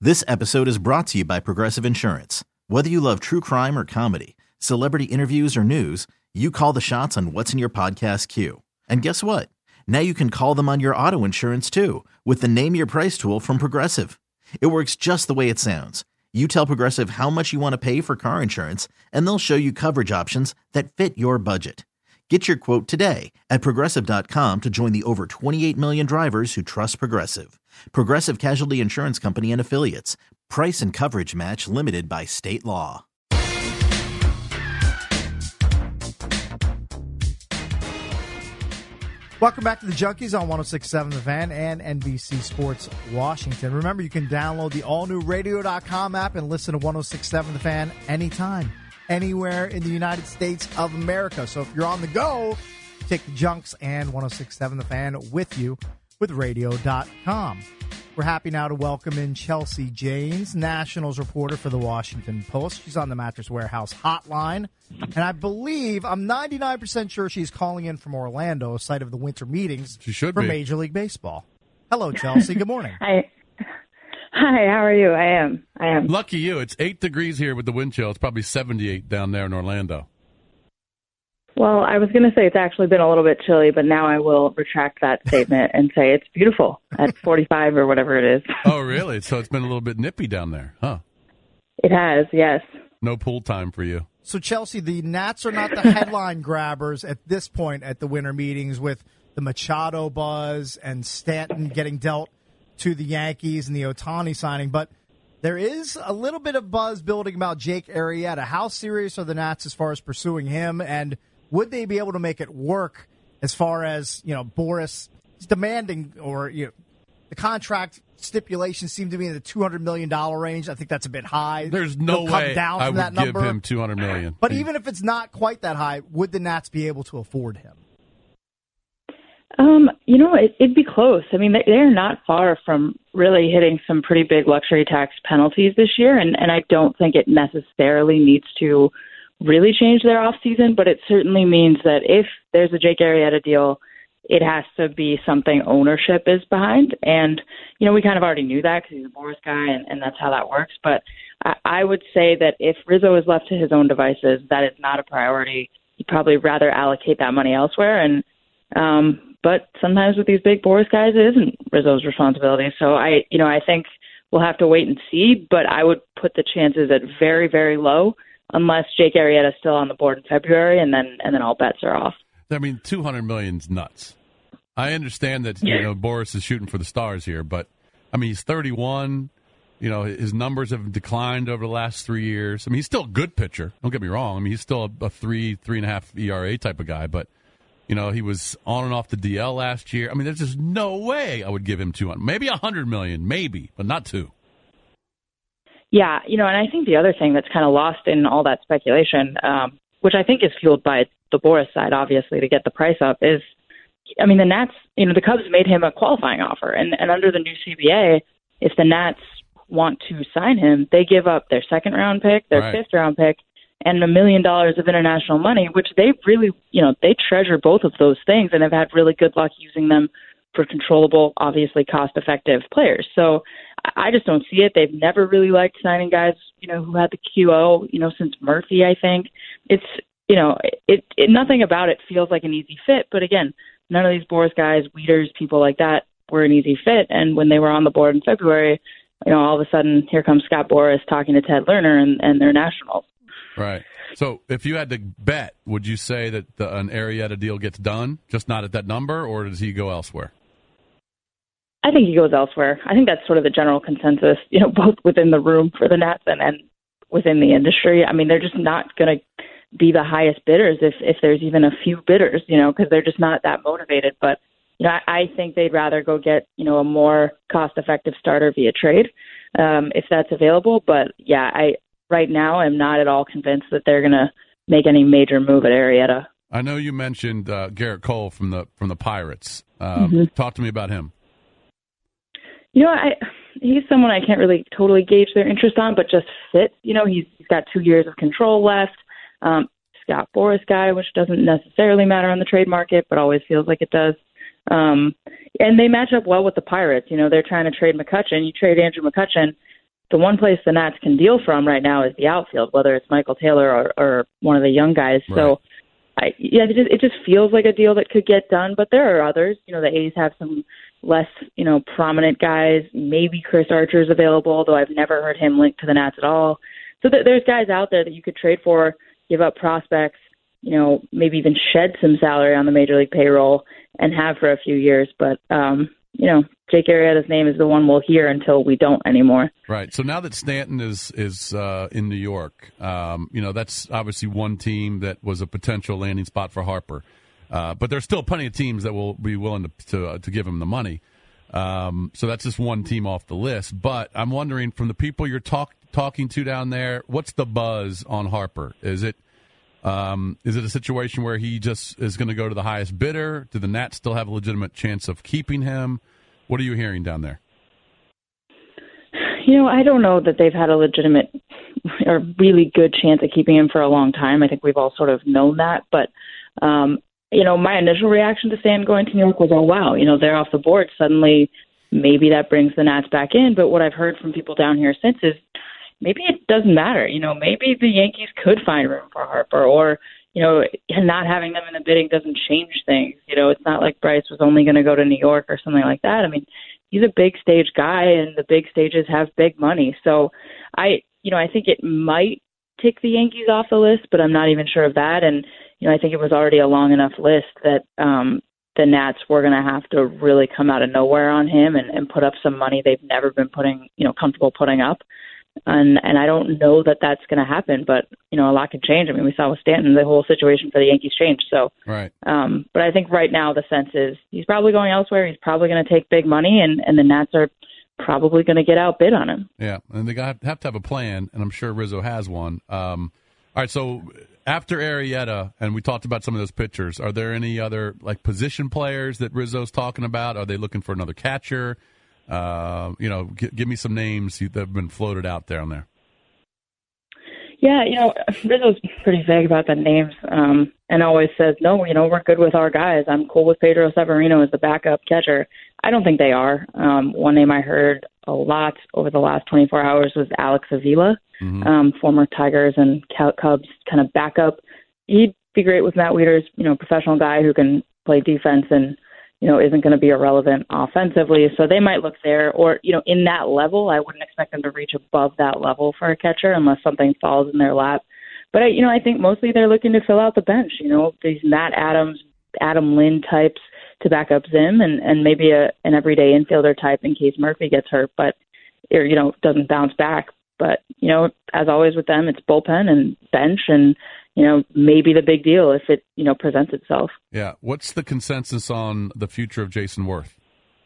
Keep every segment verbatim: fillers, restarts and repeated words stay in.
This episode is brought to you by Progressive Insurance. Whether you love true crime or comedy, celebrity interviews or news, you call the shots on what's in your podcast queue. And guess what? Now you can call them on your auto insurance too with the Name Your Price tool from Progressive. It works just the way it sounds. You tell Progressive how much you want to pay for car insurance, and they'll show you coverage options that fit your budget. Get your quote today at Progressive dot com to join the over twenty-eight million drivers who trust Progressive. Progressive Casualty Insurance Company and Affiliates. Price and coverage match limited by state law. Welcome back to the Junkies on one oh six point seven The Fan and N B C Sports Washington. Remember, you can download the all-new radio dot com app and listen to one oh six point seven The Fan anytime, anywhere in the United States of America. So if you're on the go, take the Junks and one oh six point seven The Fan with you with radio dot com. We're happy now to welcome in Chelsea Janes, Nationals reporter for the Washington Post. She's on the Mattress Warehouse hotline. And I believe, I'm ninety-nine percent sure she's calling in from Orlando, site of the winter meetings she should for be. Major League Baseball. Hello, Chelsea. Good morning. Hi. Hi, how are you? I am. I am. Lucky you. It's eight degrees here with the wind chill. It's probably seventy-eight down there in Orlando. Well, I was going to say it's actually been a little bit chilly, but now I will retract that statement and say it's beautiful at forty-five or whatever it is. Oh, really? So it's been a little bit nippy down there, huh? It has, yes. No pool time for you. So, Chelsea, the Nats are not the headline grabbers at this point at the winter meetings with the Machado buzz and Stanton getting dealt to the Yankees and the Ohtani signing, but there is a little bit of buzz building about Jake Arrieta. How serious are the Nats as far as pursuing him, and would they be able to make it work as far as, you know, Boris is demanding, or, you know, the contract stipulations seem to be in the two hundred million dollars range. I think that's a bit high. There's no He'll come way down I from would that give number. him two hundred million dollars. But even if it's not quite that high, would the Nats be able to afford him? Um, you know, it, it'd be close. I mean, they, they're not far from really hitting some pretty big luxury tax penalties this year, and, and I don't think it necessarily needs to really change their offseason, but it certainly means that if there's a Jake Arrieta deal, it has to be something ownership is behind. And, you know, we kind of already knew that because he's a Boris guy, and, and that's how that works. But I, I would say that if Rizzo is left to his own devices, that is not a priority. He'd probably rather allocate that money elsewhere. And um, but sometimes with these big Boris guys, it isn't Rizzo's responsibility. So I, you know, I think we'll have to wait and see. But I would put the chances at very, very low, unless Jake Arrieta is still on the board in February, and then and then all bets are off. I mean, two hundred million is nuts. I understand that, you know, Boris is shooting for the stars here, but, I mean, he's thirty-one. You know, his numbers have declined over the last three years. I mean, he's still a good pitcher. Don't get me wrong. I mean, he's still a, a three, three and a half E R A type of guy, but, you know, he was on and off the D L last year. I mean, there's just no way I would give him two hundred. Maybe one hundred million, maybe, but not two. Yeah, you know, and I think the other thing that's kind of lost in all that speculation, um, which I think is fueled by the Boris side, obviously, to get the price up, is, I mean, the Nats, you know, the Cubs made him a qualifying offer. And, and under the new C B A, if the Nats want to sign him, they give up their second-round pick, their right. fifth-round pick, and a million dollars of international money, which they really, you know, they treasure both of those things and have had really good luck using them for controllable, obviously cost-effective players. So I just don't see it. They've never really liked signing guys, you know, who had the Q O, you know, since Murphy, I think. It's, you know, it, it nothing about it feels like an easy fit. But again, none of these Boris guys, Wieters, people like that were an easy fit. And when they were on the board in February, you know, all of a sudden here comes Scott Boris talking to Ted Lerner and, and their Nationals. Right. So if you had to bet, would you say that the, an Arrieta deal gets done, just not at that number, or does he go elsewhere? I think he goes elsewhere. I think that's sort of the general consensus, you know, both within the room for the Nats and, and within the industry. I mean, they're just not going to be the highest bidders if, if there's even a few bidders, you know, because they're just not that motivated. But, you know, I, I think they'd rather go get, you know, a more cost-effective starter via trade um, if that's available. But, yeah, I right now I'm not at all convinced that they're going to make any major move at Arrieta. I know you mentioned uh, Garrett Cole from the from the Pirates. Uh, mm-hmm. Talk to me about him. You know, I he's someone I can't really totally gauge their interest on, but just fit. You know, he's, he's got two years of control left. Um, Scott Boris guy, which doesn't necessarily matter on the trade market, but always feels like it does. Um, and they match up well with the Pirates. You know, they're trying to trade McCutchen. You trade Andrew McCutchen, the one place the Nats can deal from right now is the outfield, whether it's Michael Taylor or, or one of the young guys. Right. So, I, yeah, it just, it just feels like a deal that could get done. But there are others. You know, the A's have some less, you know, prominent guys. Maybe Chris Archer's available, though I've never heard him linked to the Nats at all. So th- there's guys out there that you could trade for, give up prospects, you know, maybe even shed some salary on the major league payroll and have for a few years. But, um, you know, Jake Arrieta's name is the one we'll hear until we don't anymore. Right. So now that Stanton is is uh, in New York, um, you know, that's obviously one team that was a potential landing spot for Harper. Uh, but there's still plenty of teams that will be willing to to, uh, to give him the money. Um, so that's just one team off the list. But I'm wondering, from the people you're talk, talking to down there, what's the buzz on Harper? Is it um, is it a situation where he just is going to go to the highest bidder? Do the Nats still have a legitimate chance of keeping him? What are you hearing down there? You know, I don't know that they've had a legitimate or really good chance of keeping him for a long time. I think we've all sort of known that. But, um, you know, my initial reaction to Stan going to New York was, oh, wow, you know, they're off the board. Suddenly, maybe that brings the Nats back in. But what I've heard from people down here since is maybe it doesn't matter. You know, maybe the Yankees could find room for Harper, or, you know, not having them in the bidding doesn't change things. You know, it's not like Bryce was only going to go to New York or something like that. I mean, he's a big stage guy, and the big stages have big money. So I, you know, I think it might tick the Yankees off the list, but I'm not even sure of that. And, you know, I think it was already a long enough list that um, the Nats were going to have to really come out of nowhere on him and, and put up some money they've never been putting, you know, comfortable putting up. And and I don't know that that's going to happen, but, you know, a lot can change. I mean, we saw with Stanton, the whole situation for the Yankees changed. So, right. Um, but I think right now the sense is he's probably going elsewhere. He's probably going to take big money, and, and the Nats are probably going to get outbid on him. Yeah, and they got, have to have a plan, and I'm sure Rizzo has one. Um, all right, so after Arrieta, and we talked about some of those pitchers, are there any other, like, position players that Rizzo's talking about? Are they looking for another catcher? Uh, you know, g- give me some names that have been floated out there on there. Yeah, you know, Rizzo's pretty vague about the names, um, and always says, no, you know, we're good with our guys. I'm cool with Pedro Severino as the backup catcher. I don't think they are. Um, one name I heard a lot over the last twenty-four hours was Alex Avila, mm-hmm. um, former Tigers and Cubs kind of backup. He'd be great with Matt Wieters, you know, professional guy who can play defense and, you know, isn't going to be irrelevant offensively. So they might look there, or, you know, in that level. I wouldn't expect them to reach above that level for a catcher unless something falls in their lap. But, I, you know, I think mostly they're looking to fill out the bench, you know, these Matt Adams, Adam Lynn types to back up Zim, and, and maybe a, an everyday infielder type in case Murphy gets hurt, but, or, you know, doesn't bounce back. But, you know, as always with them, it's bullpen and bench and, you know, maybe the big deal if it, you know, presents itself. Yeah. What's the consensus on the future of Jason Worth?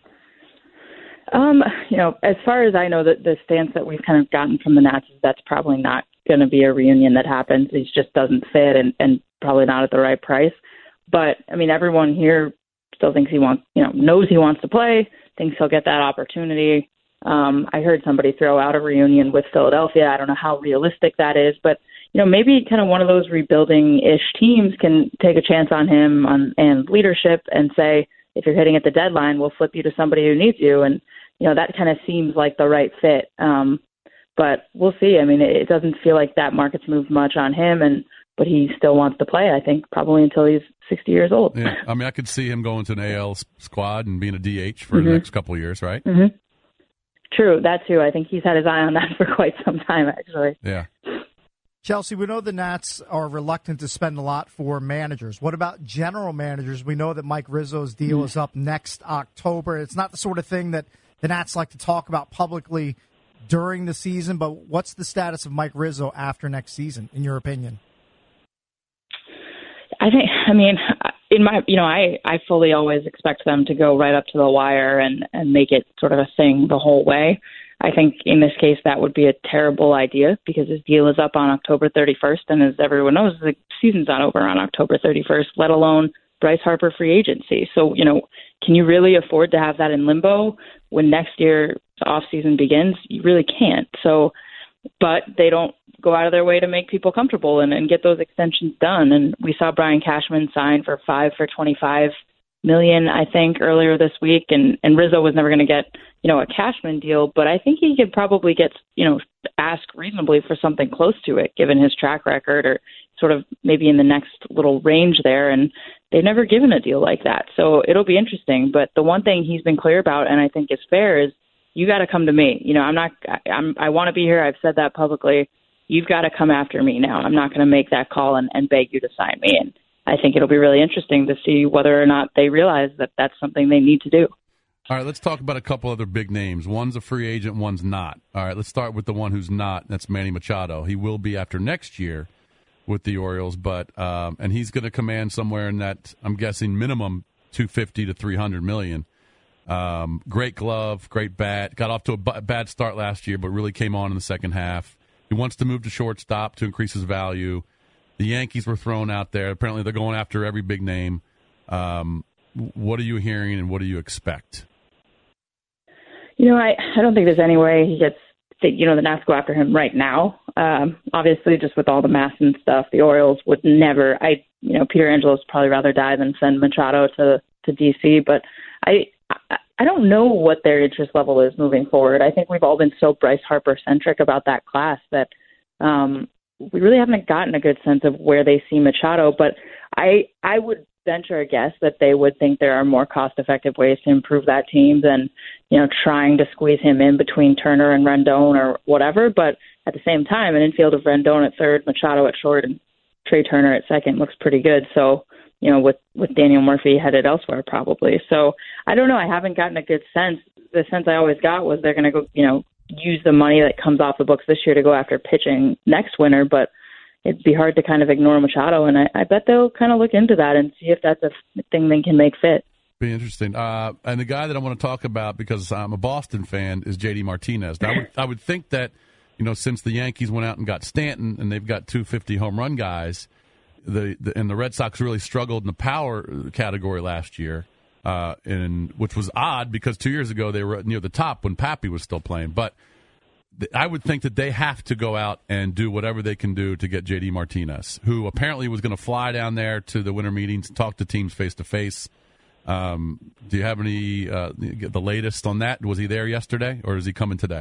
Um, you know, as far as I know, the, the stance that we've kind of gotten from the Nats is that's probably not going to be a reunion that happens. It just doesn't fit, and, and probably not at the right price. But, I mean, everyone here still thinks he wants, you know, knows he wants to play, thinks he'll get that opportunity. Um, I heard somebody throw out a reunion with Philadelphia. I don't know how realistic that is, but, you know, maybe kind of one of those rebuilding-ish teams can take a chance on him on, and leadership and say, if you're hitting at the deadline, we'll flip you to somebody who needs you. And, you know, that kind of seems like the right fit. Um, but we'll see. I mean, it, it doesn't feel like that market's moved much on him, and but he still wants to play, I think, probably until he's sixty years old. Yeah, I mean, I could see him going to an A L squad and being a D H for mm-hmm. the next couple of years, right? Mm-hmm. True, that too. I think he's had his eye on that for quite some time, actually. Yeah. Chelsea, we know the Nats are reluctant to spend a lot for managers. What about general managers? We know that Mike Rizzo's deal mm. is up next October. It's not the sort of thing that the Nats like to talk about publicly during the season, but what's the status of Mike Rizzo after next season, in your opinion? I think, I mean, in my, you know, I, I fully always expect them to go right up to the wire and, and make it sort of a thing the whole way. I think in this case that would be a terrible idea because his deal is up on October thirty-first, and as everyone knows, the season's not over on October thirty-first, let alone Bryce Harper free agency. So, you know, can you really afford to have that in limbo when next year's offseason begins? You really can't. So, but they don't go out of their way to make people comfortable and, and get those extensions done. And we saw Brian Cashman sign for five for twenty-five million, I think, earlier this week, and, and Rizzo was never going to get, you know, a Cashman deal, but I think he could probably get, you know, ask reasonably for something close to it, given his track record, or sort of maybe in the next little range there, and they've never given a deal like that. So it'll be interesting, but the one thing he's been clear about, and I think is fair, is you got to come to me. You know, I'm not, I'm, I want to be here. I've said that publicly. You've got to come after me now. I'm not going to make that call and, and beg you to sign me. And I think it'll be really interesting to see whether or not they realize that that's something they need to do. All right, let's talk about a couple other big names. One's a free agent, one's not. All right, let's start with the one who's not. That's Manny Machado. He will be after next year with the Orioles, but um, and he's going to command somewhere in that, I'm guessing, minimum two fifty to three hundred million. Um, great glove, great bat. Got off to a b- bad start last year, but really came on in the second half. He wants to move to shortstop to increase his value. The Yankees were thrown out there. Apparently, they're going after every big name. Um, what are you hearing, and what do you expect? You know, I, I don't think there's any way he gets, you know, the Nats go after him right now. Um, obviously, just with all the mass and stuff, the Orioles would never. I, you know, Peter Angelos probably rather die than send Machado to to D C. But I, I don't know what their interest level is moving forward. I think we've all been so Bryce Harper centric about that class that um, we really haven't gotten a good sense of where they see Machado. But I, I would venture a guess that they would think there are more cost-effective ways to improve that team than, you know, trying to squeeze him in between Turner and Rendon or whatever. But at the same time, an infield of Rendon at third, Machado at short, and Trey Turner at second looks pretty good. So, you know, with, with Daniel Murphy headed elsewhere probably. So I don't know. I haven't gotten a good sense. The sense I always got was they're going to go, you know, use the money that comes off the books this year to go after pitching next winter. But it'd be hard to kind of ignore Machado, and I, I bet they'll kind of look into that and see if that's a thing they can make fit. Be interesting. Uh, and the guy that I want to talk about, because I'm a Boston fan, is J D Martinez. Now, I would, I would think that, you know, since the Yankees went out and got Stanton, and they've got two fifty home run guys, the, the and the Red Sox really struggled in the power category last year, uh, and which was odd because two years ago they were near the top when Pappy was still playing, but I would think that they have to go out and do whatever they can do to get J D Martinez, who apparently was going to fly down there to the winter meetings and talk to teams face-to-face. Um, do you have any uh, the latest on that? Was he there yesterday, or is he coming today?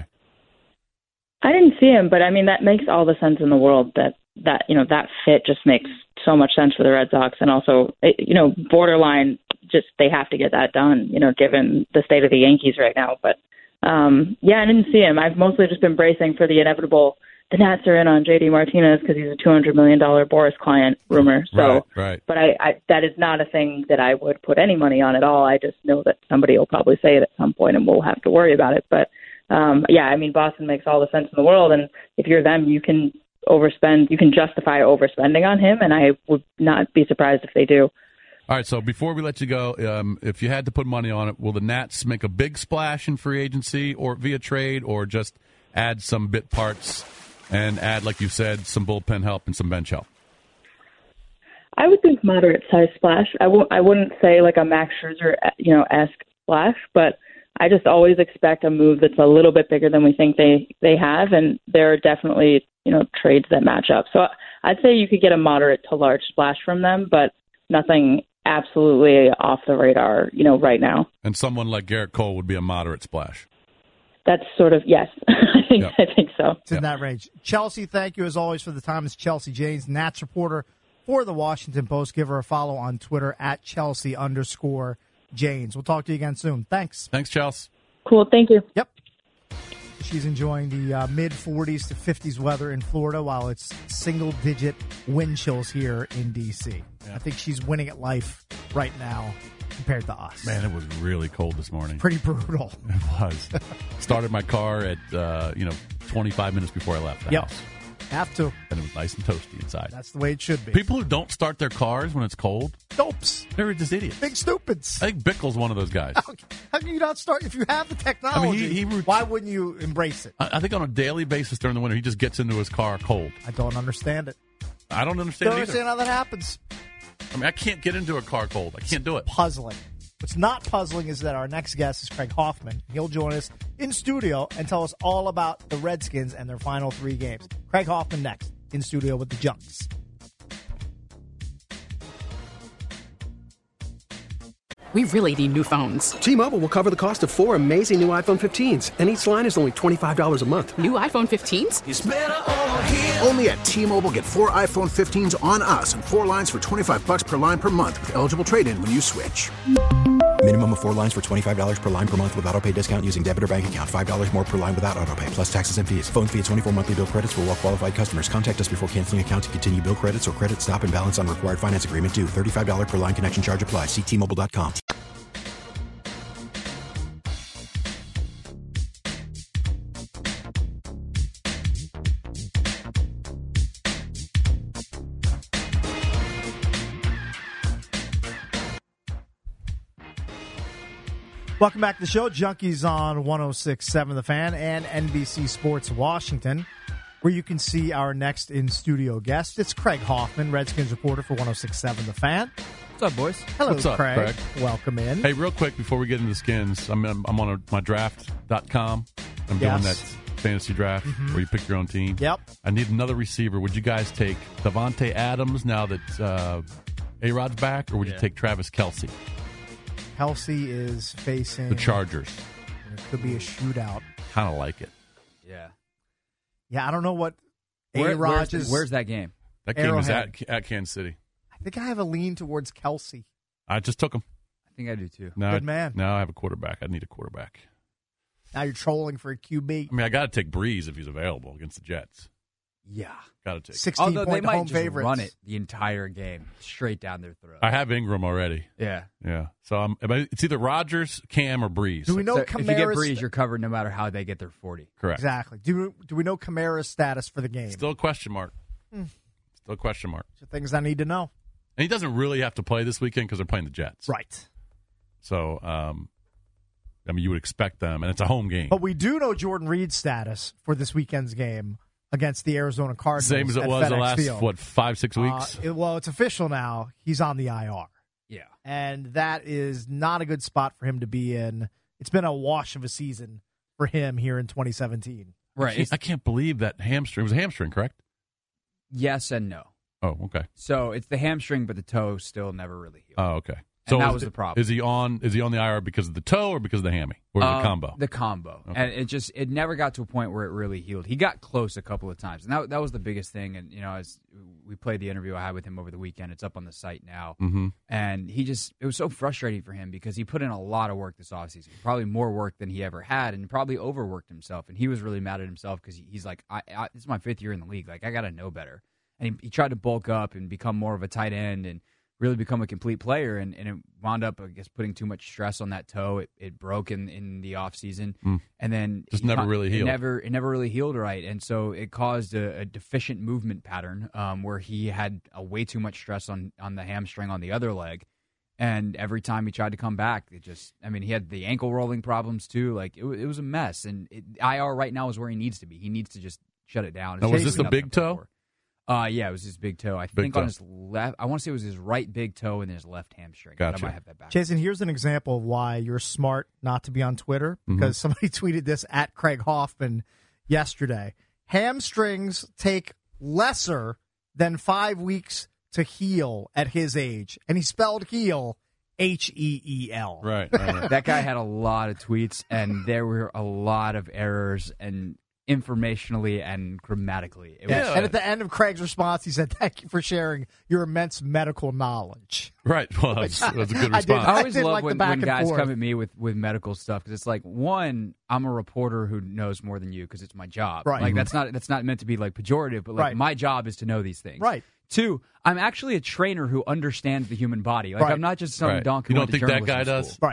I didn't see him, but, I mean, that makes all the sense in the world. That, that you know, that fit just makes so much sense for the Red Sox. And also, you know, borderline, just they have to get that done, you know, given the state of the Yankees right now. But Um, yeah, I didn't see him. I've mostly just been bracing for the inevitable. The Nats are in on J D Martinez because he's a two hundred million dollars Boris client rumor. So, right, right. But I, I, that is not a thing that I would put any money on at all. I just know that somebody will probably say it at some point, and we'll have to worry about it. But um, yeah, I mean, Boston makes all the sense in the world, and if you're them, you can overspend. You can justify overspending on him, and I would not be surprised if they do. All right, so before we let you go, um, if you had to put money on it, will the Nats make a big splash in free agency or via trade, or just add some bit parts and add, like you said, some bullpen help and some bench help? I would think moderate size splash. I won't. I wouldn't say like a Max Scherzer, you know, esque splash, but I just always expect a move that's a little bit bigger than we think they they have, and there are definitely, you know, trades that match up. So I'd say you could get a moderate to large splash from them, but nothing absolutely off the radar, you know, right now. And someone like Garrett Cole would be a moderate splash. That's sort of, yes, I think yep. I think so. It's in yep. that range. Chelsea, thank you as always for the time. It's Chelsea Janes, Nats reporter for the Washington Post. Give her a follow on Twitter at Chelsea underscore Janes. We'll talk to you again soon. Thanks. Thanks, Chelsea. Cool, thank you. Yep. She's enjoying the uh, mid forties to fifties weather in Florida while it's single-digit wind chills here in D C. Yeah. I think she's winning at life right now compared to us. Man, it was really cold this morning. Pretty brutal. It was. Started my car at, uh, you know, twenty-five minutes before I left the yep. house. Have to. And it was nice and toasty inside. That's the way it should be. People who don't start their cars when it's cold. Dopes. They're just idiots. Big stupids. I think Bickle's one of those guys. How, how can you not start? If you have the technology, I mean, he, he root- why wouldn't you embrace it? I, I think on a daily basis during the winter, he just gets into his car cold. I don't understand it. I don't understand don't it understand either. how that happens. I mean, I can't get into a car cold. I can't do it. Puzzling. What's not puzzling is that our next guest is Craig Hoffman. He'll join us in studio and tell us all about the Redskins and their final three games. Craig Hoffman next in studio with the Junks. we really need new phones. T-Mobile will cover the cost of four amazing new iPhone fifteens, and each line is only twenty-five dollars a month. New iPhone fifteens? It's better over here. Only at T-Mobile, get four iPhone fifteens on us and four lines for twenty-five bucks per line per month with eligible trade-in when you switch. Minimum of four lines for twenty-five dollars per line per month with autopay discount using debit or bank account. five dollars more per line without autopay, plus taxes and fees. Phone fee at twenty-four monthly bill credits for well-qualified customers. Contact us before canceling account to continue bill credits or credit stop and balance on required finance agreement due. thirty-five dollars per line connection charge applies. See T Mobile dot com. Welcome back to the show. Junkies on one oh six point seven The Fan and N B C Sports Washington, where you can see our next in-studio guest. It's Craig Hoffman, Redskins reporter for one oh six point seven The Fan. What's up, boys? Hello, What's up, Craig. Craig? Welcome in. Hey, real quick before we get into the Skins, I'm I'm, I'm on a, my draft dot com. I'm Yes. doing that fantasy draft Mhm. where you pick your own team. Yep. I need another receiver. Would you guys take Devontae Adams now that uh, A-Rod's back, or would Yeah. you take Travis Kelce? Kelsey is facing The Chargers. It could be a shootout. Kind of like it. Yeah. Yeah, I don't know what Where, A-Rod where's, is. where's that game? That game is Arrowhead. at, at Kansas City. I think I have a lean towards Kelsey. I just took him. I think I do too. Now, Good man. Now I have a quarterback. I need a quarterback. Now you're trolling for a Q B. I mean, I got to take Breeze if he's available against the Jets. Yeah. Got to take. sixteen Although they point might home just favorites. run it the entire game straight down their throat. I have Ingram already. yeah. Yeah. So I'm, it's either Rodgers, Cam, or Breeze. Do we know So if you get Kamara's Breeze, you're covered no matter how they get their forty. Correct. Exactly. Do do we know Kamara's status for the game? Still a question mark. Hmm. Still a question mark. These are things I need to know. And he doesn't really have to play this weekend because they're playing the Jets. Right. So, um, I mean, you would expect them, and it's a home game. But we do know Jordan Reed's status for this weekend's game against the Arizona Cardinals. Same as it at was the FedEx last, Field. what, five, six weeks? Uh, it- well, it's official now. He's on the I R. Yeah. And that is not a good spot for him to be in. It's been a wash of a season for him here in twenty seventeen. I Right. can't, I can't believe that hamstring. It was a hamstring, correct? Yes and no. Oh, okay. So it's the hamstring, but the toe still never really healed. Oh, okay. And So that is was it- the problem. Is he on? Is he on the I R because of the toe or because of the hammy or the Um, combo? The combo. Okay. And it just it never got to a point where it really healed. He got close a couple of times. And that that was the biggest thing. And you know, as we played the interview I had with him over the weekend, it's up on the site now. Mm-hmm. And he just it was so frustrating for him because he put in a lot of work this offseason. Probably more work than he ever had, and probably overworked himself. And he was really mad at himself because he, he's like, I, I, this is my fifth year in the league. Like I gotta know better. And he, he tried to bulk up and become more of a tight end and really become a complete player, and, and it wound up, I guess, putting too much stress on that toe. It, it broke in, in the offseason, Mm. and then Just he never con- really it healed. never, it never really healed right, and so it caused a, a deficient movement pattern um, where he had a way too much stress on, on the hamstring on the other leg, and every time he tried to come back, it just, I mean, he had the ankle rolling problems too. Like, it, wa- it was a mess, and it, I R right now is where he needs to be. He needs to just shut it down. Now, It's was just this the nothing big to play toe? for. Uh, yeah, it was his big toe. I Big think toe. on his left. I want to say it was his right big toe and his left hamstring. Gotcha. I might have that back. Jason, here's an example of why you're smart not to be on Twitter, Mm-hmm. because somebody tweeted this at Craig Hoffman yesterday. Hamstrings take lesser than five weeks to heal at his age. And he spelled heal H E E L. Right. right. That guy had a lot of tweets, and there were a lot of errors and informationally and grammatically. It Yeah. was, And at the end of Craig's response, he said, "Thank you for sharing your immense medical knowledge." right. Well, that's, that's a good I did- response. I always did love like the when, back when and guys forth. come at me with, with medical stuff because it's like, one, I'm a reporter who knows more than you because it's my job. Right. Like Mhm. that's not that's not meant to be like pejorative, but like Right. my job is to know these things. Right. Two, I'm actually a trainer who understands the human body. Like Right. I'm not just some Right. donkey. You who don't went to think that guy journalism does? school.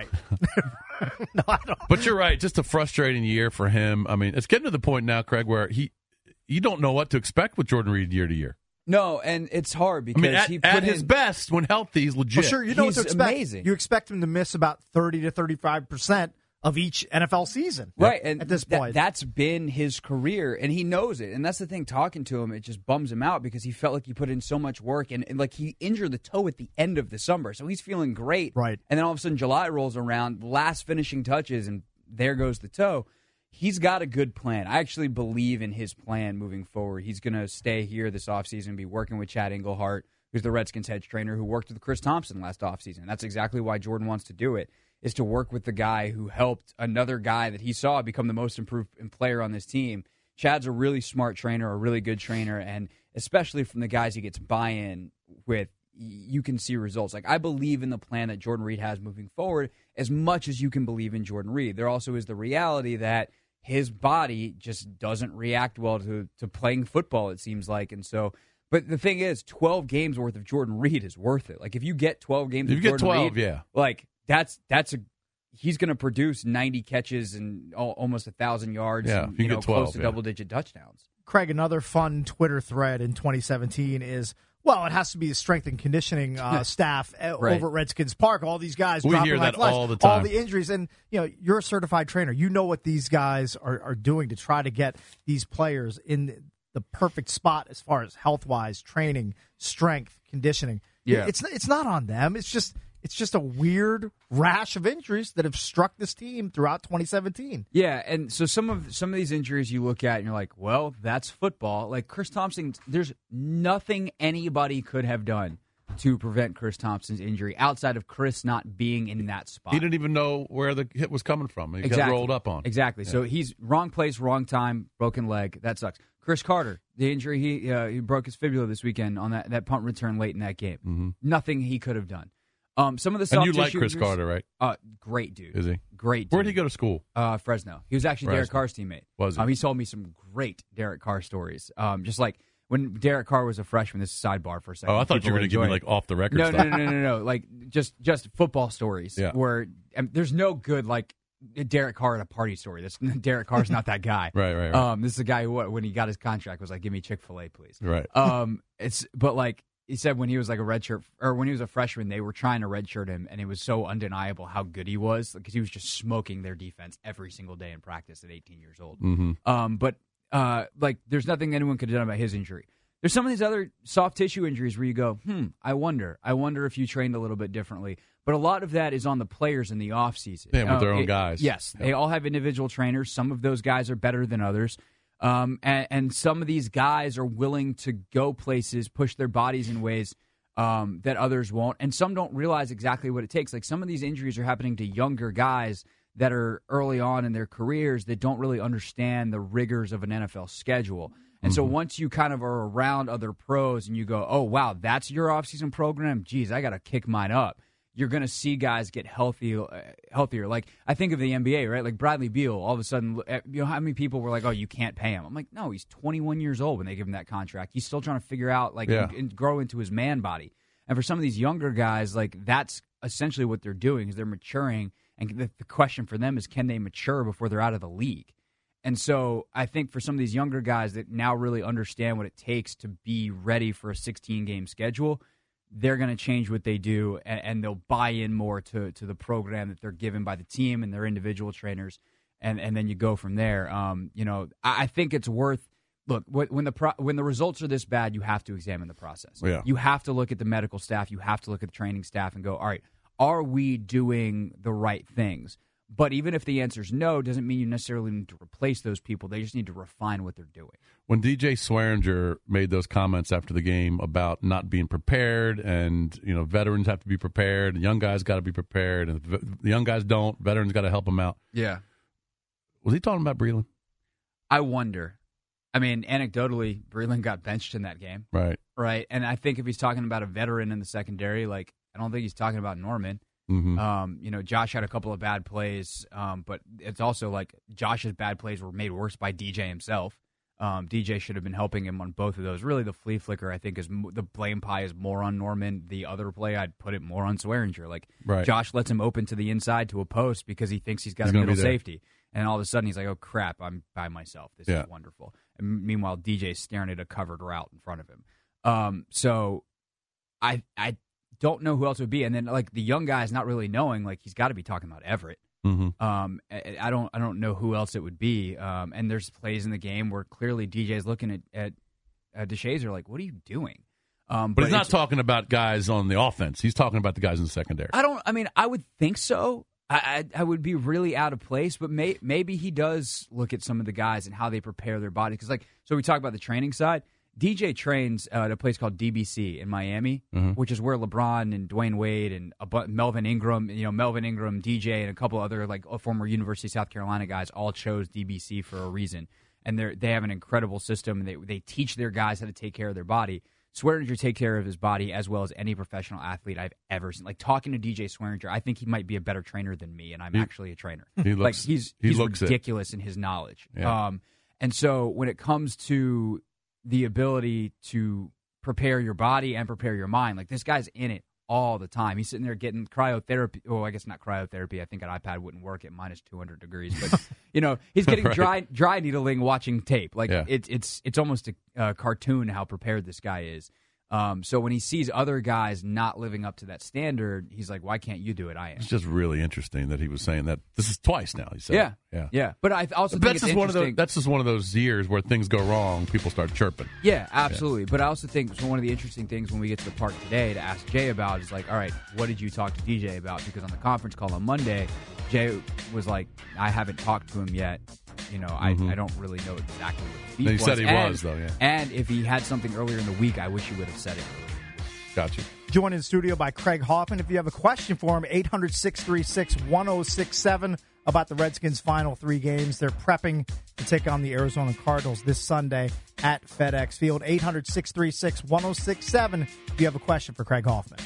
Right. no, I don't. But you're right. Just a frustrating year for him. I mean, it's getting to the point now, Craig, where he you don't know what to expect with Jordan Reed year to year. No, and it's hard I because mean, at, he put at in, his best, when healthy, he's legit. Well, sure, you know what to He's expect. amazing. You expect him to miss about thirty to thirty-five percent of each N F L season. Right, and at this that- point. that's been his career, and he knows it. And that's the thing. Talking to him, it just bums him out because he felt like he put in so much work, and, and like he injured the toe at the end of the summer, so he's feeling great. Right. And then all of a sudden, July rolls around, last finishing touches, and there goes the toe. He's got a good plan. I actually believe in his plan moving forward. He's going to stay here this offseason, be working with Chad Englehart, who's the Redskins head trainer, who worked with Chris Thompson last offseason. That's exactly why Jordan wants to do it, is to work with the guy who helped another guy that he saw become the most improved player on this team. Chad's a really smart trainer, a really good trainer, and especially from the guys he gets buy-in with, you can see results. Like, I believe in the plan that Jordan Reed has moving forward as much as you can believe in Jordan Reed. There also is the reality that his body just doesn't react well to, to playing football, it seems like. And so, but the thing is, twelve games worth of Jordan Reed is worth it. Like, if you get twelve games if of you Jordan get twelve, Reed, yeah. like, that's that's a he's going to produce ninety catches and all, almost one thousand yards yeah, and you you know, get twelve, close to yeah. double-digit touchdowns. Craig, another fun Twitter thread in twenty seventeen is, well, it has to be the strength and conditioning uh, staff right. over at Redskins Park. All these guys we dropping hear like that flies, all the time. all the injuries. And, you know, you're a certified trainer. You know what these guys are, are doing to try to get these players in the perfect spot as far as health-wise, training, strength, conditioning. Yeah. It's, it's not on them. It's just it's just a weird rash of injuries that have struck this team throughout twenty seventeen. Yeah, and so some of some of these injuries you look at and you're like, well, that's football. Like Chris Thompson, there's nothing anybody could have done to prevent Chris Thompson's injury outside of Chris not being in that spot. He didn't even know where the hit was coming from. He exactly. got rolled up on. Exactly. Yeah. So he's wrong place, wrong time, broken leg. That sucks. Chris Carter, the injury, he uh, he broke his fibula this weekend on that, that punt return late in that game. Mm-hmm. Nothing he could have done. Um, some of the soft and you like tissue Chris injuries, Carter, right? Uh, great dude. Is he? Great dude. Where did he go to school? Uh, Fresno. He was actually Fresno. Derek Carr's teammate. Was he? Um, he told me some great Derek Carr stories. Um, just like when Derek Carr was a freshman. This is sidebar for a second. Oh, I thought People you were going to give me enjoy like it. off the record no, stuff. No, no, no, no, no. Like just just football stories. Yeah. Where um, there's no good like Derek Carr at a party story. That's Derek Carr's not that guy. Right, right, right. Um, this is a guy who, when he got his contract, was like, "Give me Chick-fil-A, please." Right. Um, it's but like. He said when he was like a redshirt, or when he was a freshman, they were trying to redshirt him, and it was so undeniable how good he was because he was just smoking their defense every single day in practice at eighteen years old. Mm-hmm. Um, but uh, like, there's nothing anyone could have done about his injury. There's some of these other soft tissue injuries where you go, hmm, I wonder. I wonder if you trained a little bit differently. But a lot of that is on the players in the offseason. Yeah, with uh, their own it, guys. Yes, Yep. they all have individual trainers. Some of those guys are better than others. Um, and, and some of these guys are willing to go places, push their bodies in ways Um, that others won't, and some don't realize exactly what it takes. Like some of these injuries are happening to younger guys that are early on in their careers that don't really understand the rigors of an N F L schedule. And mm-hmm. so once you kind of are around other pros and you go, oh, wow, that's your offseason program? Geez, I got to kick mine up. You're going to see guys get healthy, uh, healthier. Like, I think of the N B A, right? Like, Bradley Beal, all of a sudden, you know, how many people were like, oh, you can't pay him? I'm like, no, he's twenty-one years old when they give him that contract. He's still trying to figure out, like, yeah. and, and grow into his man body. And for some of these younger guys, like, that's essentially what they're doing is they're maturing. And the, the question for them is, can they mature before they're out of the league? And so I think for some of these younger guys that now really understand what it takes to be ready for a sixteen-game schedule, they're going to change what they do, and, and they'll buy in more to, to the program that they're given by the team and their individual trainers, and, and then you go from there. Um, you know, I, I think it's worth – look, when the pro, when the results are this bad, you have to examine the process. Yeah. You have to look at the medical staff. You have to look at the training staff and go, all right, are we doing the right things? But even if the answer is no, doesn't mean you necessarily need to replace those people. They just need to refine what they're doing. When D J Swearinger made those comments after the game about not being prepared and, you know, veterans have to be prepared and young guys got to be prepared and if the young guys don't, veterans got to help them out. Yeah. Was he talking about Breeland? I wonder. I mean, anecdotally, Breeland got benched in that game. Right. Right. And I think if he's talking about a veteran in the secondary, like, I don't think he's talking about Norman. Mm-hmm. Um, you know, Josh had a couple of bad plays, um, but it's also like Josh's bad plays were made worse by D J himself. Um, D J should have been helping him on both of those. Really, the flea flicker, I think, is m- the blame pie is more on Norman. The other play, I'd put it more on Swearinger. Like, right. Josh lets him open to the inside to a post because he thinks he's got he's a middle be there. safety. And all of a sudden, he's like, oh, crap, I'm by myself. This yeah. is wonderful. And meanwhile, D J's staring at a covered route in front of him. Um, so I I don't know who else it would be. And then, like, the young guy's not really knowing, like, he's got to be talking about Everett. Mm-hmm. Um, I, I don't I don't know who else it would be. Um, and there's plays in the game where clearly D J's looking at, at uh, DeShazer like, what are you doing? Um, but, but he's not it's, talking about guys on the offense. He's talking about the guys in the secondary. I don't. I mean, I would think so. I, I, I would be really out of place, but may, maybe he does look at some of the guys and how they prepare their body. Because, like, so we talk about the training side. D J trains uh, at a place called D B C in Miami, mm-hmm. which is where LeBron and Dwayne Wade and a bu- Melvin Ingram, you know, Melvin Ingram, D J, and a couple other like former University of South Carolina guys all chose D B C for a reason. And they they have an incredible system. And they they teach their guys how to take care of their body. Swearinger takes care of his body as well as any professional athlete I've ever seen. Like talking to D J Swearinger, I think he might be a better trainer than me, and I'm he, actually a trainer. He looks, like he's he he's looks ridiculous it. in his knowledge. Yeah. Um, and so when it comes to the ability to prepare your body and prepare your mind, like this guy's in it all the time. He's sitting there getting cryotherapy. Well, I guess not cryotherapy. I think an iPad wouldn't work at minus two hundred degrees. But, you know, he's getting right. dry dry needling watching tape. Like, yeah. it, it's it's almost a uh, cartoon how prepared this guy is. Um, so when he sees other guys not living up to that standard, he's like, why can't you do it? I am. It's just really interesting that he was saying that. This is twice now, he said. Yeah. Yeah. Yeah. But I also but think that's it's just one of interesting. those, That's just one of those years where things go wrong, people start chirping. Yeah, absolutely. Yeah. But I also think so one of the interesting things when we get to the park today to ask Jay about is like, all right, what did you talk to D J about? Because on the conference call on Monday, Jay was like, I haven't talked to him yet. You know, mm-hmm. I, I don't really know exactly what the beef he was. said he and, was, though, yeah. And if he had something earlier in the week, I wish he would have said it earlier. Gotcha. Joined in studio by Craig Hoffman. If you have a question for him, eight hundred, six three six, one oh six seven about the Redskins' final three games. They're prepping to take on the Arizona Cardinals this Sunday at FedEx Field. eight hundred, six three six, one oh six seven if you have a question for Craig Hoffman.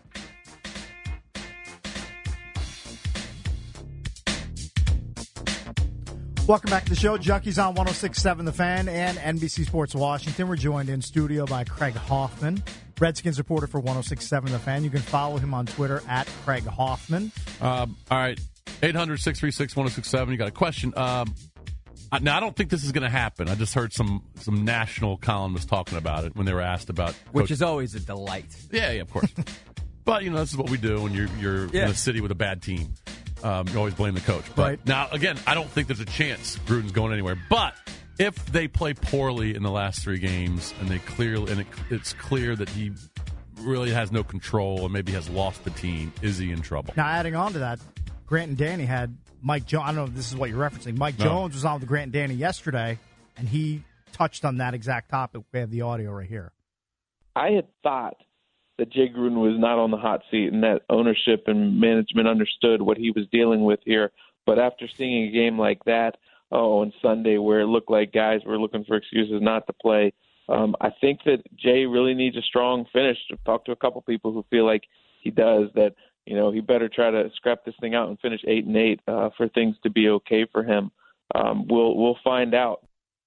Welcome back to the show. Junkies on one oh six point seven The Fan and N B C Sports Washington. We're joined in studio by Craig Hoffman, Redskins reporter for one oh six point seven The Fan. You can follow him on Twitter at Craig Hoffman. Um, all right, eight hundred, six three six, one oh six seven. You got a question. Um, now, I don't think this is going to happen. I just heard some some national columnists talking about it when they were asked about Which Coach- is always a delight. Yeah, yeah, of course. But, you know, this is what we do when you're, you're yeah. in a city with a bad team. Um, you always blame the coach. But right. Now, again, I don't think there's a chance Gruden's going anywhere. But if they play poorly in the last three games and they clearly and it, it's clear that he really has no control and maybe has lost the team, is he in trouble? Now, adding on to that, Grant and Danny had Mike Jones. I don't know if this is what you're referencing. Mike no. Jones was on with Grant and Danny yesterday, and he touched on that exact topic. We have the audio right here. I had thought that Jay Gruden was not on the hot seat and that ownership and management understood what he was dealing with here. But after seeing a game like that, oh, on Sunday where it looked like guys were looking for excuses not to play, um, I think that Jay really needs a strong finish. I've talked to a couple people who feel like he does, that, you know, he better try to scrap this thing out and finish eight and eight uh, for things to be okay for him. Um, we'll we'll find out.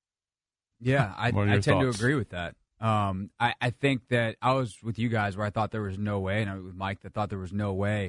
Yeah, I, I tend thoughts? to agree with that. Um, I, I think that I was with you guys where I thought there was no way, and I was with Mike that thought there was no way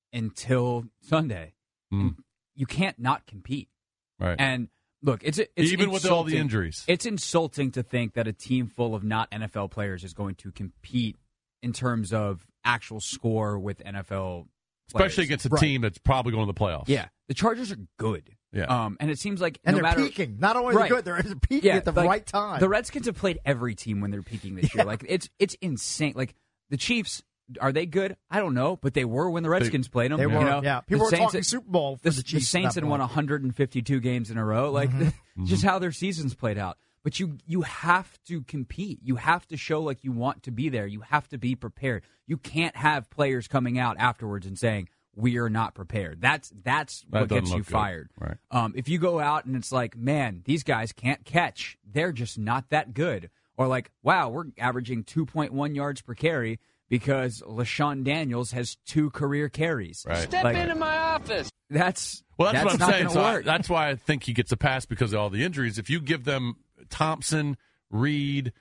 until Sunday. Mm. You can't not compete. Right. And look, it's, it's even with all the insulting- injuries. It's insulting to think that a team full of not N F L players is going to compete in terms of actual score with N F L players. Especially against a Right. team that's probably going to the playoffs. Yeah, the Chargers are good. Yeah. Um, and it seems like And no they're matter, peaking. Not only Right. are they good, they're peaking yeah, at the like, right time. The Redskins have played every team when they're peaking this year. Like it's it's insane. Like the Chiefs, are they good? I don't know, but they were when the Redskins They- played them. They you were, know? yeah. The People were Saints talking had- Super Bowl for the, the the Chiefs. Saints at had that won point. one hundred fifty-two games in a row. Like Mm-hmm. just how their seasons played out. But you you have to compete. You have to show like you want to be there. You have to be prepared. You can't have players coming out afterwards and saying, we are not prepared. That's that's That what doesn't gets you look good. fired. Right. Um, if you go out and it's like, man, these guys can't catch. They're just not that good. Or like, wow, we're averaging two point one yards per carry because LaShawn Daniels has two career carries. Right. Step Like, into my office. That's Well, that's, that's what not I'm saying. gonna So I, work. that's why I think he gets a pass because of all the injuries. If you give them Thompson, Reed,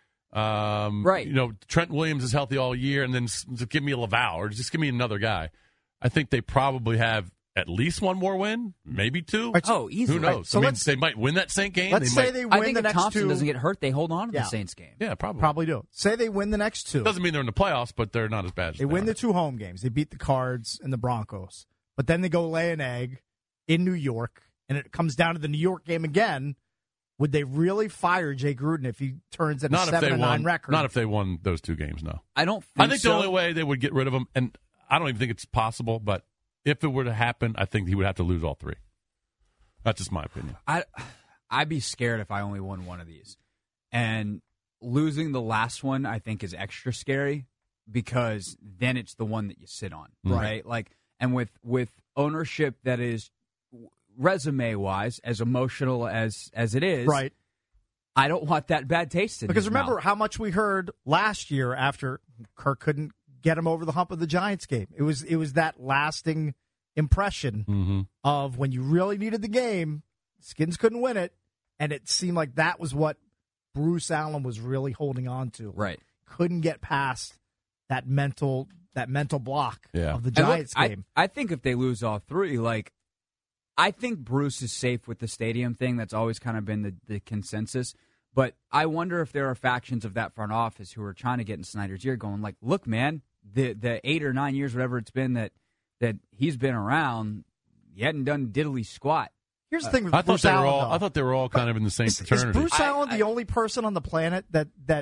um, Right. you know, Trent Williams is healthy all year, and then s- just give me a Laval or just give me another guy, I think they probably have at least one more win, maybe two. Right, oh, easily. Who knows? Right, so I mean, let's- they might win that Saint game. Let's they say might, they win I think the if next Thompson two. doesn't get hurt, they hold on to Yeah. the Saints game. yeah, probably. Probably do. Say they win the next two. Doesn't mean they're in the playoffs, but they're not as bad as They win are. the two home games. They beat the Cards and the Broncos. But then they go lay an egg in New York, and it comes down to the New York game again. Would they really fire Jay Gruden if he turns at a Not if seven they and won. nine record? Not if they won those two games. No, I don't think I think so. the only way they would get rid of him, and I don't even think it's possible, but if it were to happen, I think he would have to lose all three. That's just my opinion. I, I'd be scared if I only won one of these. And losing the last one, I think, is extra scary because then it's the one that you sit on, right? right? Like, and with with ownership that is resume wise as emotional as as it is, right? I don't want that bad taste in because his remember mouth. how much we heard last year after Kirk couldn't get him over the hump of the Giants game. It was it was that lasting impression mm-hmm. of when you really needed the game, Skins couldn't win it, and it seemed like that was what Bruce Allen was really holding on to. Right. Couldn't get past that mental that mental block yeah. of the Giants look, game. I, I think if they lose all three, like I think Bruce is safe with the stadium thing. That's always kind of been the, the consensus. But I wonder if there are factions of that front office who are trying to get in Snyder's ear going like, look, man, the the eight or nine years, whatever it's been that that he's been around, he hadn't done diddly squat. Here's the thing with I Bruce thought they Allen, were all. though. I thought they were all kind of in the same is, fraternity. Is Bruce I, Allen I, the only person on the planet that that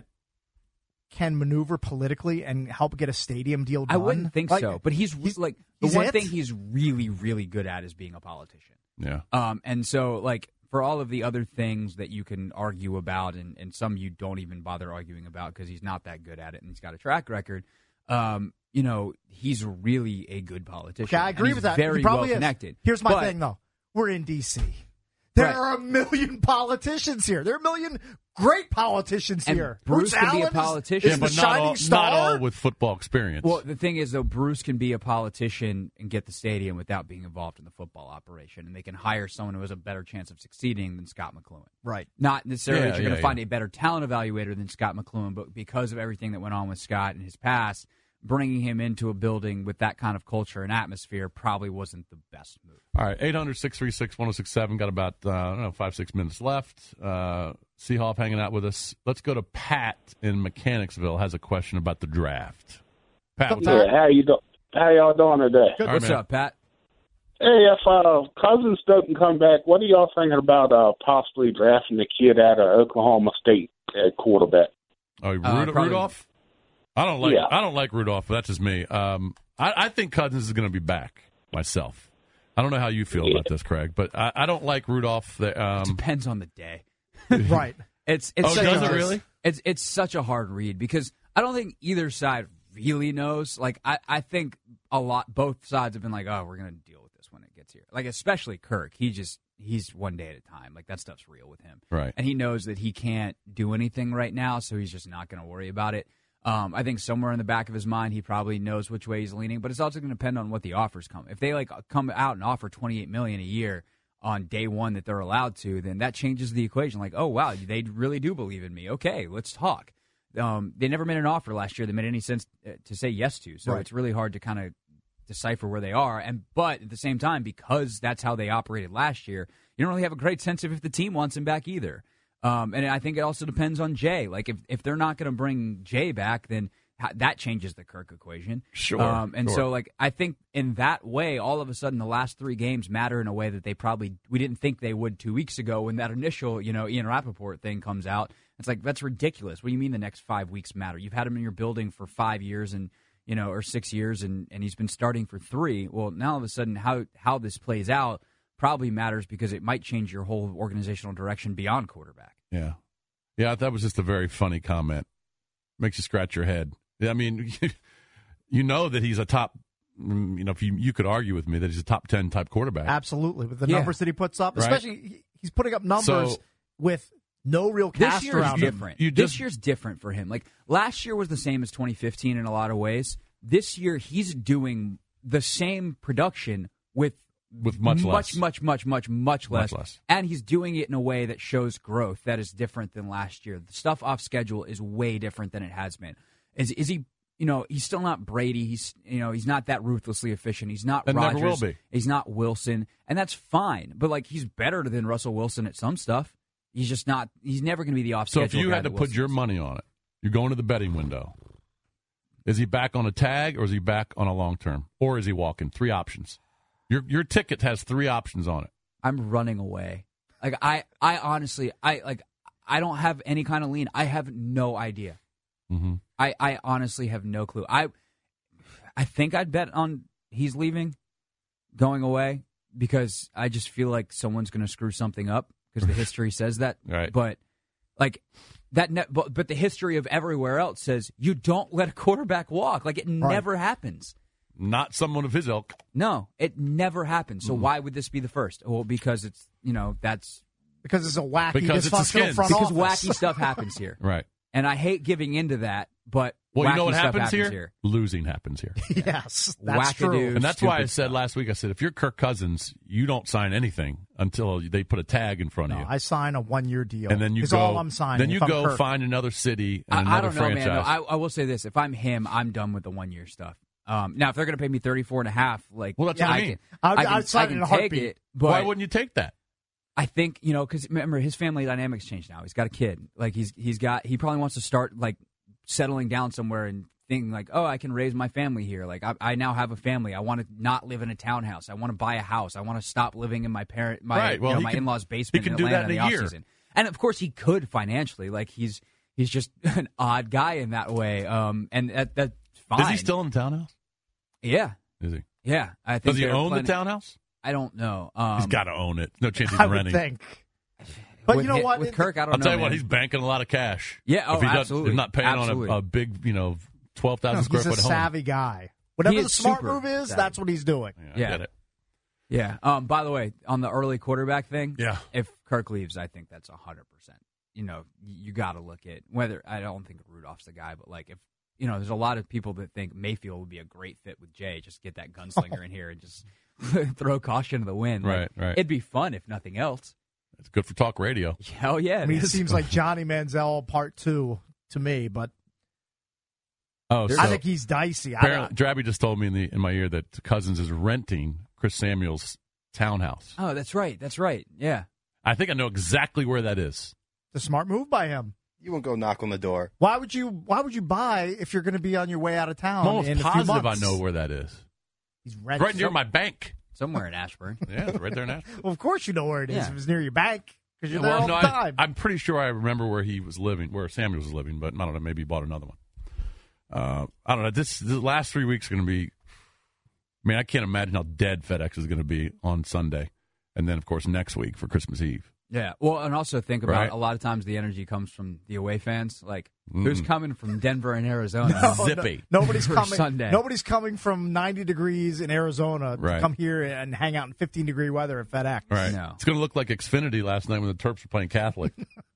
can maneuver politically and help get a stadium deal done? I wouldn't think like, so. But he's, he's like the he's one it? thing he's really, really good at is being a politician. Yeah. Um. And so like for all of the other things that you can argue about, and, and some you don't even bother arguing about because he's not that good at it and he's got a track record. Um. You know, he's really a good politician. Okay, I agree and with he's that. Very he probably well connected. Is. Here's my but, thing, though. We're in D C There Right. are a million politicians here. There are a million great politicians and here. Bruce, can Allen be a is- politician, is Yeah, the but not shining all, star. not all with football experience. Well, the thing is, though, Bruce can be a politician and get the stadium without being involved in the football operation, and they can hire someone who has a better chance of succeeding than Scott McLuhan. Right. Not necessarily Yeah, that you're yeah, going to find yeah. a better talent evaluator than Scott McLuhan, but because of everything that went on with Scott in his past, bringing him into a building with that kind of culture and atmosphere probably wasn't the best move. All right, eight hundred, six three six, one oh six seven. Got about, uh, I don't know, five, six minutes left. Uh, Seahawk hanging out with us. Let's go to Pat in Mechanicsville. Has a question about the draft. Pat, what's Yeah, up? how you do- How y'all doing today? Good. All right, What's man. up, Pat? Hey, if uh, Cousins doesn't come back, what are y'all thinking about uh, possibly drafting the kid out of Oklahoma State at quarterback? Oh, Rud- Uh, probably- Rudolph? I don't like Yeah. I don't like Rudolph, but that's just me. Um, I, I think Cousins is going to be back myself. I don't know how you feel Yeah. about this, Craig, but I, I don't like Rudolph. The, um, Depends on the day. Right. It's it's Oh, such does a, it really? It's it's such a hard read because I don't think either side really knows. Like I, I think a lot both sides have been like, oh, we're gonna deal with this when it gets here. Like especially Kirk, he just he's one day at a time. Like that stuff's real with him, Right. And he knows that he can't do anything right now, so he's just not gonna worry about it. Um, I think somewhere in the back of his mind, he probably knows which way he's leaning, but it's also going to depend on what the offers come. If they like come out and offer twenty-eight million dollars a year on day one that they're allowed to, then that changes the equation. Like, oh wow, they really do believe in me. Okay, let's talk. Um, they never made an offer last year that made any sense to say yes to, so Right. it's really hard to kind of decipher where they are. And but at the same time, because that's how they operated last year, you don't really have a great sense of if the team wants him back either. Um, and I think it also depends on Jay. Like, if, if they're not going to bring Jay back, then ha- that changes the Kirk equation. Sure, Um, and sure. so, like, I think in that way, all of a sudden, the last three games matter in a way that they probably we didn't think they would two weeks ago when that initial, you know, Ian Rappaport thing comes out. It's like, that's ridiculous. What do you mean the next five weeks matter? You've had him in your building for five years and, you know, or six years, and, and he's been starting for three. Well, now all of a sudden, how how this plays out probably matters because it might change your whole organizational direction beyond quarterback. Yeah. Yeah, that was just a very funny comment. Makes you scratch your head. I mean, you know that he's a top, you know, if you, you could argue with me that he's a top ten type quarterback. Absolutely. With the Yeah. numbers that he puts up, Right. especially he- he's putting up numbers So- with no real This cast year is around him. different. You this just- year's different for him. Like last year was the same as twenty fifteen in a lot of ways. This year he's doing the same production with With much much, less. much, much, much, much less. Much less. And he's doing it in a way that shows growth that is different than last year. The stuff off schedule is way different than it has been. Is is he? You know, he's still not Brady. He's you know he's not that ruthlessly efficient. He's not And Rodgers. never will be. He's not Wilson, and that's fine. But like he's better than Russell Wilson at some stuff. He's just not. He's never going to be the off So schedule. if you guy had to that put Wilson your is. money on it, you're going to the betting window. Is he back on a tag or is he back on a long term? Or is he walking? Three options. Your your ticket has three options on it. I'm running away. Like I, I honestly, I like, I don't have any kind of lean. I have no idea. Mm-hmm. I, I honestly have no clue. I, I think I'd bet on he's leaving, going away, because I just feel like someone's going to screw something up because the history says that. Right. But like, that, ne- but, but the history of everywhere else says you don't let a quarterback walk. Like, it Right. never happens. Not someone of his ilk. No, it never happens. So Mm. why would this be the first? Well, because it's, you know, that's Because it's a wacky, Because it's the dysfunctional Skins. front because office. wacky stuff happens here. Right. And I hate giving into that, but Well, wacky you know what stuff happens, happens here? here. Losing happens here. Yes, that's true. Wackadoo. And that's why I stupid said stuff. last week, I said, if you're Kirk Cousins, you don't sign anything until they put a tag in front No, of you. I sign a one-year deal. and then you is go, all I'm signing. then you if I'm go Kirk. find another city and I, another I don't know, franchise. man. No, I, I will say this: if I'm him, I'm done with the one year stuff. Um, now, if they're going to pay me thirty-four and a half, like, Well, that's yeah, what I I mean. can, I'd- I can, I'd sign I it can in a take heartbeat. it. But Why wouldn't you take that? I think, you know, because remember, his family dynamics changed now. He's got a kid. Like, he's he's got he probably wants to start like settling down somewhere and thinking like, oh, I can raise my family here. Like, I, I now have a family. I want to not live in a townhouse. I want to buy a house. I want to stop living in my parent my Right. Well, you know, he my can- in-laws' basement he can in do Atlanta that in in a the year. offseason. And of course, he could financially. Like, he's he's just an odd guy in that way. Um, and that that's fine. Is he still in the townhouse? Yeah. Is he? Yeah. I think Does he there are own plenty- the townhouse? I don't know. Um, He's got to own it. No chance he's I would renting. think. But with you know hi- what? With It- Kirk, I don't I'll know. tell you what, man. he's banking a lot of cash. Yeah, oh, if he does, absolutely. If not paying Absolutely. on a, a big, you know, twelve thousand No, square he's a foot home. savvy guy. Whatever He the is smart super move is, savvy. that's what he's doing. Yeah, I Yeah. get it. Yeah. Um, by the way, on the early quarterback thing, Yeah. if Kirk leaves, I think that's one hundred percent. You know, you got to look at whether, I don't think Rudolph's the guy, but like if, you know, there's a lot of people that think Mayfield would be a great fit with Jay. Just get that gunslinger in here and just throw caution to the wind. Like, Right, right. It'd be fun if nothing else. It's good for talk radio. Hell yeah. I mean, it is. seems like Johnny Manziel part two to me, but Oh, so I think he's dicey. I apparently, Drabby just told me in the in my ear that Cousins is renting Chris Samuel's townhouse. Oh, that's right. That's right. Yeah. I think I know exactly where that is. the smart move by him. You won't go knock on the door. Why would you? Why would you buy if you're going to be on your way out of town? I'm almost in a few positive I months? know where that is. He's renting. Right near my bank. Somewhere in Ashburn. Yeah, it's right there in Ashburn. Well, of course you know where it is. Yeah. If it's near your bank, because you're Well, there all no, the I- time. I'm pretty sure I remember where he was living, where Samuel was living, but I don't know. Maybe he bought another one. Uh, I don't know. This the last three weeks are going to be. I mean, I can't imagine how dead FedEx is going to be on Sunday, and then of course next week for Christmas Eve. Yeah. Well, and also think about Right. a lot of times the energy comes from the away fans. Like, who's Mm. coming from Denver and Arizona? No, Zippy. no- nobody's For coming. Sunday. Nobody's coming from ninety degrees in Arizona Right. to come here and hang out in fifteen degree weather at FedEx. Right. No. It's going to look like Xfinity last night when the Terps were playing Catholic.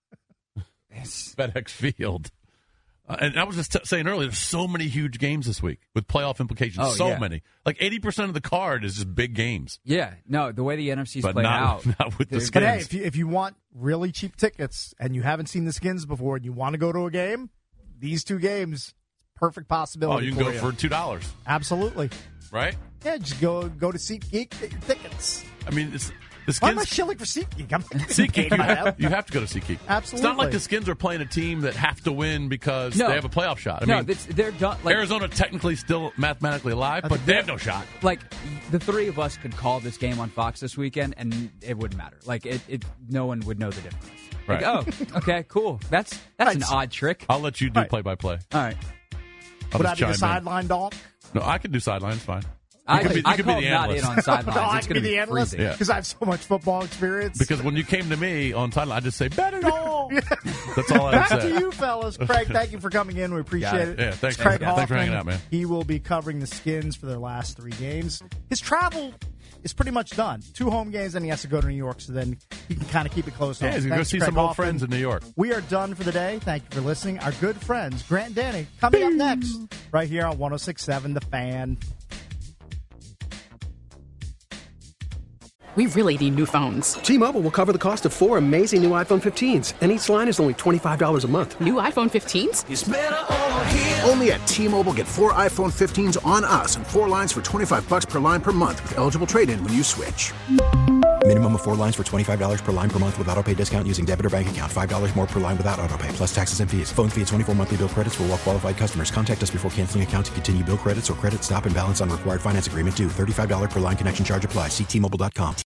FedEx Field. Uh, and I was just t- saying earlier, there's so many huge games this week with playoff implications. Oh, so yeah. many. Like eighty percent of the card is just big games. Yeah. No, the way the N F C's But played not- out. not with the there's- But Skins. hey, if you if you want really cheap tickets and you haven't seen the Skins before and you want to go to a game, these two games, perfect Oh, possibility. you can for go for two dollars, absolutely. right? Yeah, just go go to SeatGeek, get your tickets. I mean, it's the Why am I Skins. shilling for SeatGeek? I'm SeaGeek, you, have, you have to go to SeatGeek. Absolutely. It's not like the Skins are playing a team that have to win because No. they have a playoff shot. I no, mean, it's, they're done. Like, Arizona technically still mathematically alive, but they have no shot. like the three of us could call this game on Fox this weekend, and it wouldn't matter. Like it, it no one would know the difference. Like, Right. oh, okay, cool. That's that's an Right. odd trick. I'll let you do Right. play-by-play. All right, I'll Would I just be the chime in. sideline donk? No, I can do sidelines. Fine. I, could be- you I could be call the not analyst. in on sidelines. No, I it's can going be to the analyst Yeah. because I have so much football experience. Because when you came to me on sideline, I just say bet it all. That's all I would Back say. to you, fellas. Craig, thank you for coming in. We appreciate Got it. it. Yeah, thanks, It's Craig guys. Thanks for hanging Hoffman. out, man. He will be covering the Skins for their last three games. His travel is pretty much done. Two home games, then he has to go to New York, so then he can kind of keep it close to Yeah, home. he's going to go Thanks, see Craig some old Hoffman. friends in New York. We are done for the day. Thank you for listening. Our good friends, Grant and Danny, coming up next, right here on one oh six point seven The Fan. We really need new phones. T-Mobile will cover the cost of four amazing new iPhone fifteens, and each line is only twenty-five dollars a month. New iPhone fifteens? Only at T-Mobile, get four iPhone fifteens on us and four lines for twenty-five bucks per line per month with eligible trade-in when you switch. Minimum of four lines for twenty-five dollars per line per month with auto pay discount using debit or bank account. five dollars more per line without auto pay, plus taxes and fees. Phone fee at twenty-four monthly bill credits for well-qualified customers. Contact us before canceling account to continue bill credits or credit stop and balance on required finance agreement due. thirty-five dollars per line connection charge applies. See T Mobile dot com.